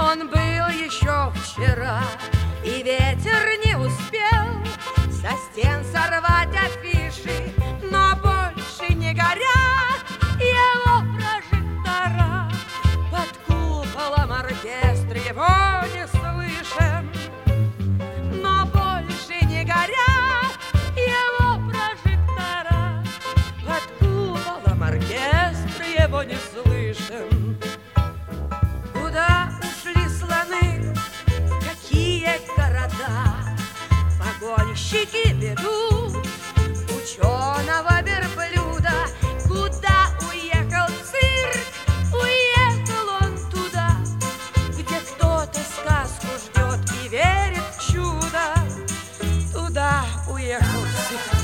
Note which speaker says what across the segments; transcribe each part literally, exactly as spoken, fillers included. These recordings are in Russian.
Speaker 1: Он был еще вчера, и ветер не успел со стен сорвать афиши, но больше не горят его прожектора. Под куполом оркестр его не слышен, но больше не горят его прожектора. Под куполом оркестр его не слышен. Куда ушли слоны, в какие города погонщики ведут ученого верблюда? Куда уехал цирк? Уехал он туда, где кто-то сказку ждет и верит в чудо. Туда уехал цирк.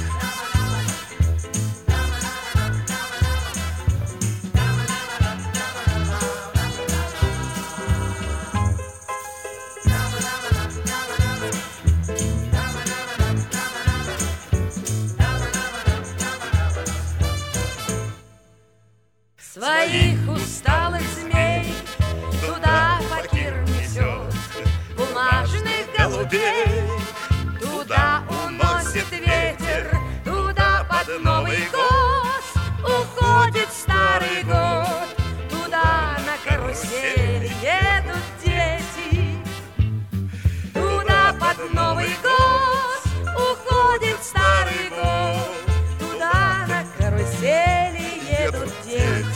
Speaker 1: Своих усталых змей туда факир несет, бумажных голубей туда уносит ветер, туда под Новый год уходит старый год. Туда на карусели едут дети, туда под Новый год уходит старый год. Туда на карусели едут дети.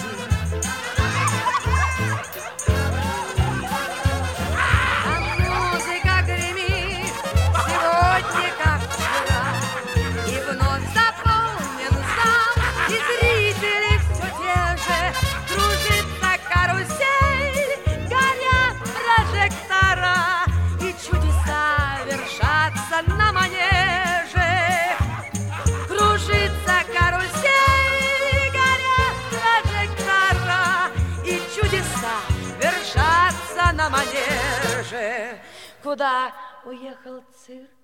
Speaker 1: На манеже кружится карусель, горят прожектора, и чудеса вершатся на манеже. Куда уехал цирк?